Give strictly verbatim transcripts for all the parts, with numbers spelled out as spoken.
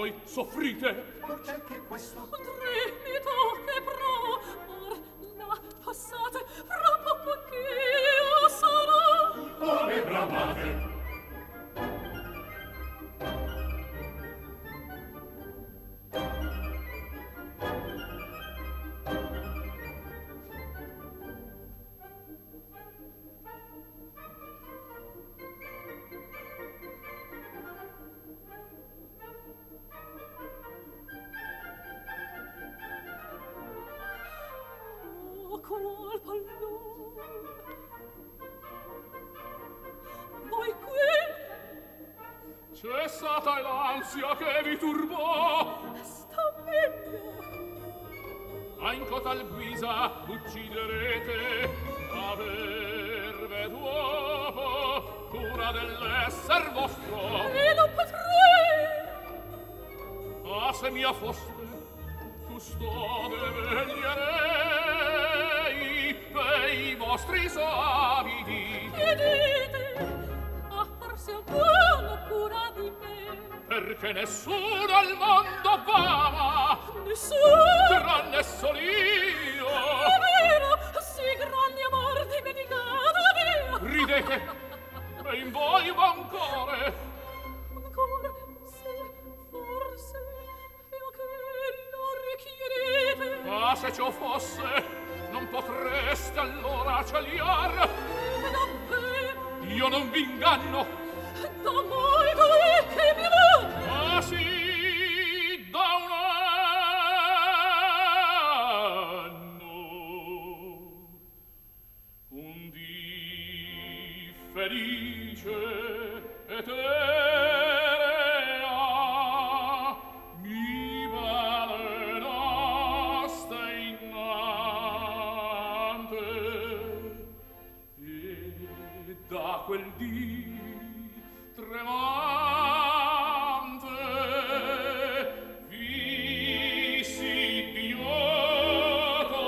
voi soffrite. Ma c'è che questo Tremito che pro, or la passate, proprio che io sarò. come bramate. Oh, qual pallor. Voi qui Cessata è l'ansia che vi turbò. sta meglio. A in cotal guisa ucciderete. Averve d'uopo cura dell'esser vostro. E non potrei. Ah, se mia foste custode veglierei dei vostri savidi. Chiedete a farsi ancora cura di me. Perché nessuno al mondo v'ama Nessuno. tranne sol'io. È vero, sì grande amor dimenticato mio. Ridete e in voi buon core. Ancora se forse io che non richiedete. Ah, se ciò fosse non potreste allora cegliar. Davvero Io non v'inganno. da molto è che mi amate. Ah, sì, da un anno. Un dì felice eterea mi balenaste innante e da quel dì tremante vissi d'ignoto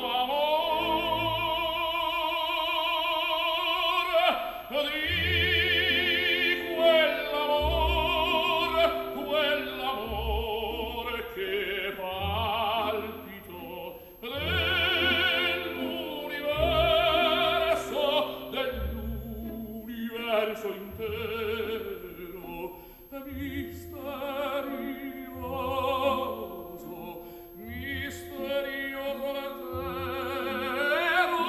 amor di quell'amor, quell'amor che palpito dell'universo, dell'universo intero, misterioso, misterioso letero,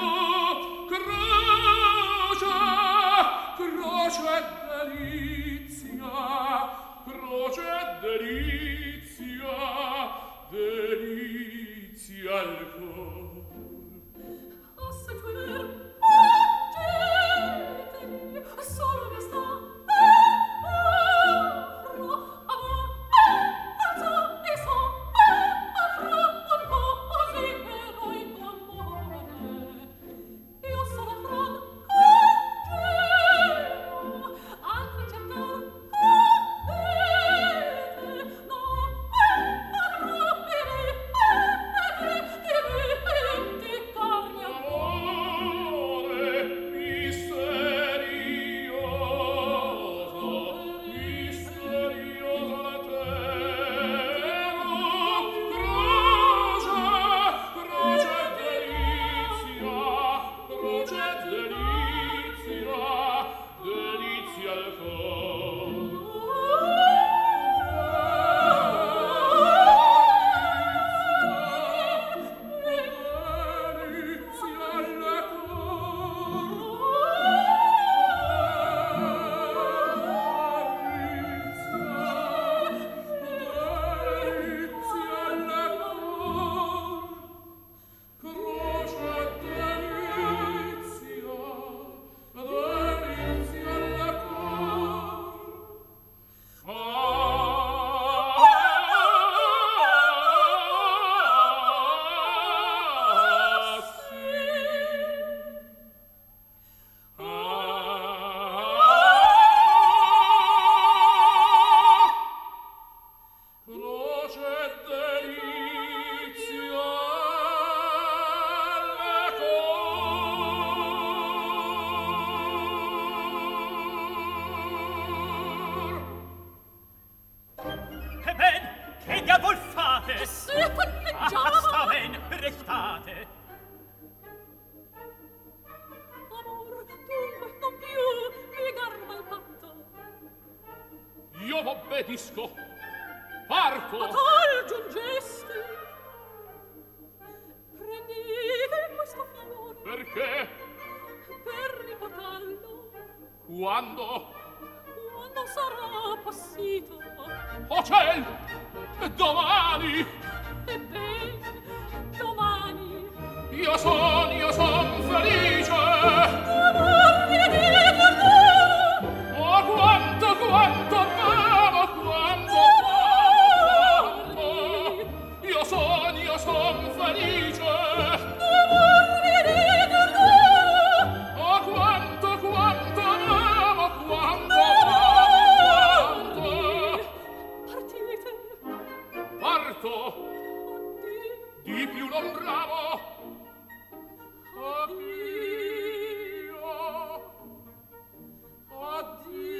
croce, croce delizia, croce delizia, delizia il cor. A seguir aggetemi solo mi sta affro amor alzo e so affro un po' così eroico amore. Io sono affron angelo altri cercar avete non obbedisco. Parto. A tal giungesti. Prendete questo fiore. Perché? Per riportarlo. Quando? Quando sarà appassito. Oh ciel! Domani! Ebbene, domani. Io son, io son felice! Domani di guardare. Oh, quanto, quanto amo, quanto, quanto! Io son, io son felice! Domani di guardare. Oh, quanto, quanto amo, quanto, quanto! Partite. Parto! Addio. Di più non bravo! Addio. Addio!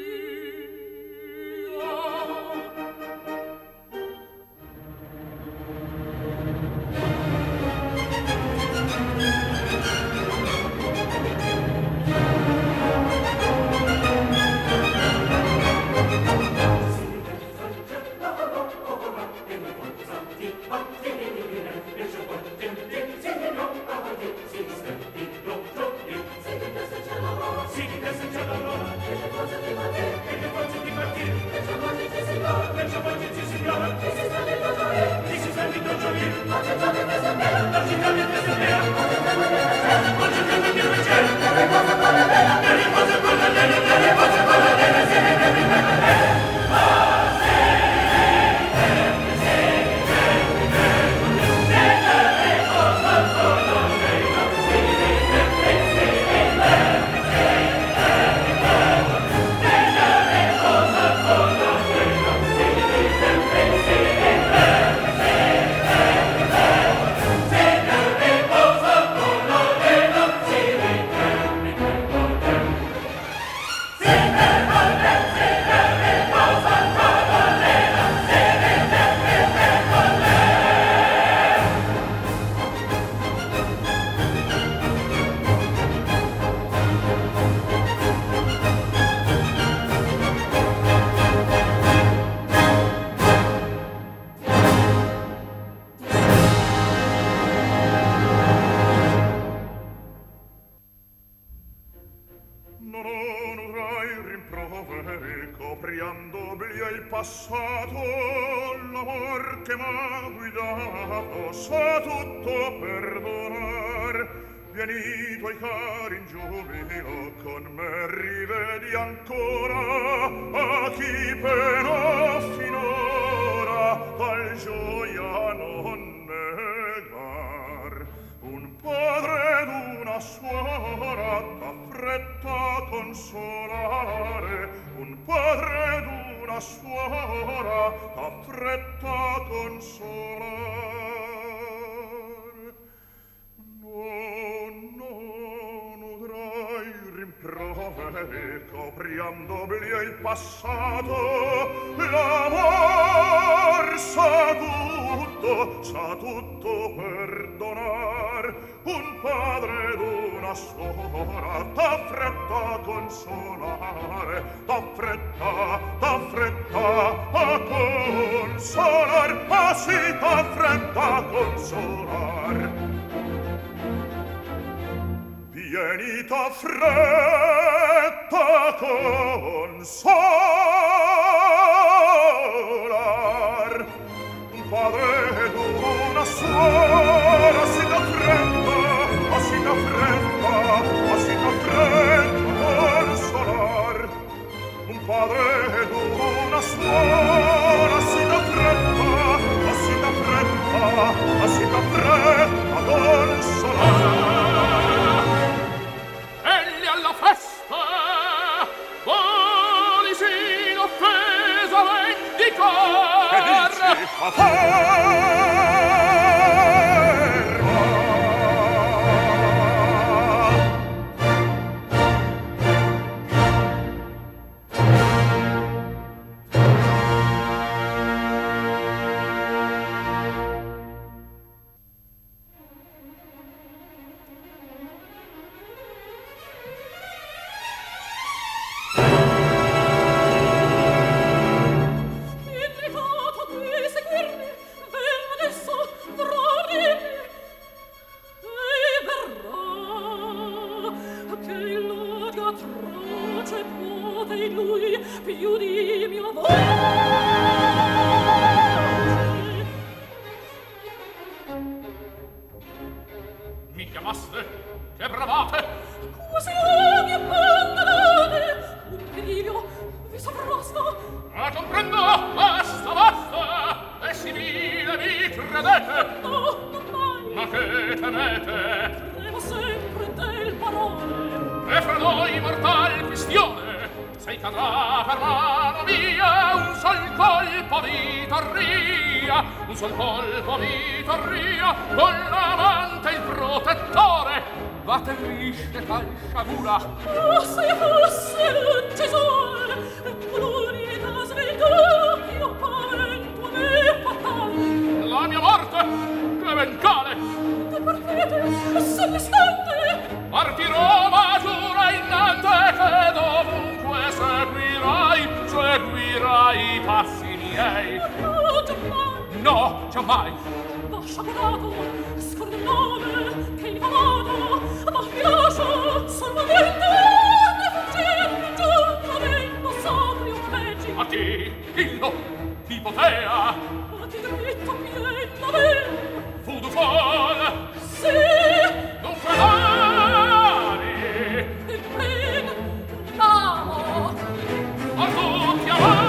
prendo, basta, basta, e si vile mi credete. No, non mai. Ma che temete? Devo sempre del parole. E fra noi mortal questione, se cadrà per mano mia un sol colpo vi torria, un sol colpo vi torria, con l'amante il protettore, vaterisce tal sciagura. Oh, se fosse l'uccisore, l'unica sveltà che io pavento a me fatale. La mia morte, che vencale! Che partite, sommistante! Partirò, ma giura innante che dovunque seguirai, seguirai i passi miei. No, giammai! No, giammai! Va sciagurato, scordo il nome che il amato, ma mi lascio solamente ne fuggire giornamento sacri o peggi. A chi? Dillo! Ipotea! Ma ti dritto piena me! Fu du fol! Sì! Dunque l'avi! Il ben l'amo! A tutti avanti!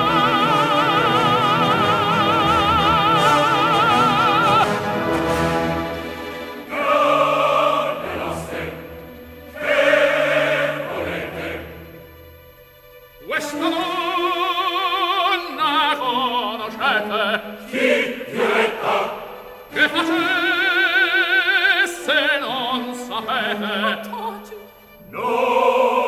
Questa donna conoscete? Sì, Violetta. Che facesse non sapete? Taci! No.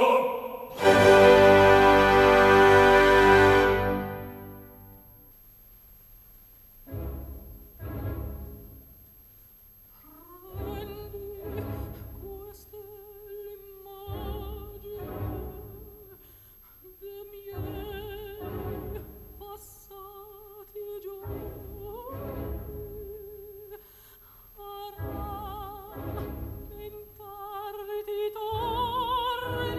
Prendi, questa è l'immagine de miei passati giorni. A rammentarti torni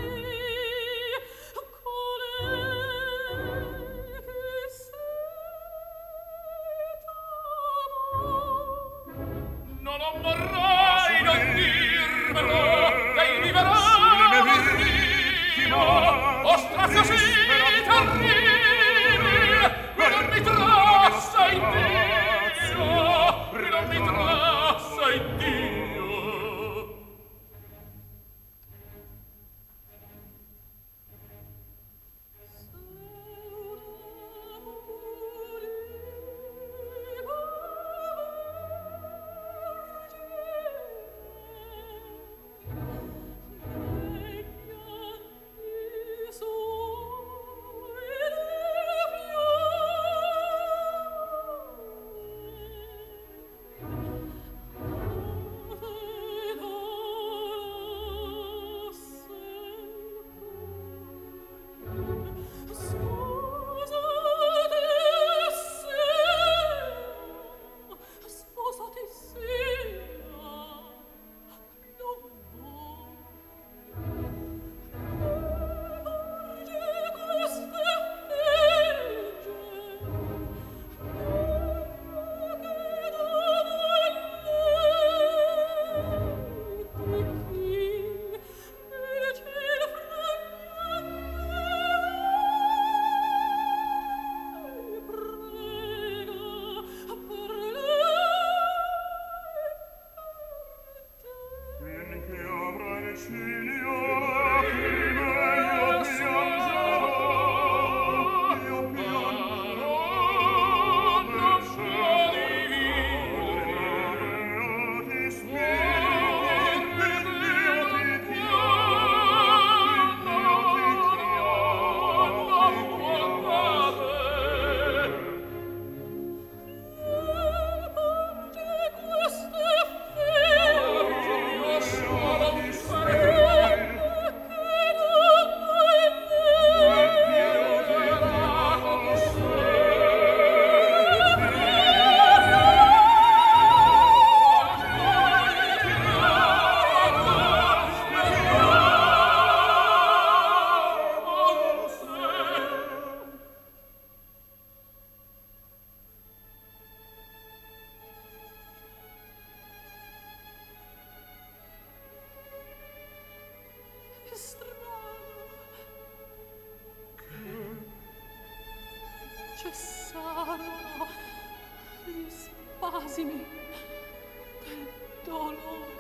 cessarono gli spasimi del dolore.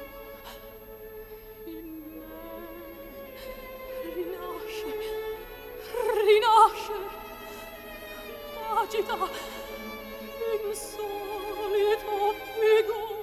In me rinasce, rinasce, agita insolito vigore.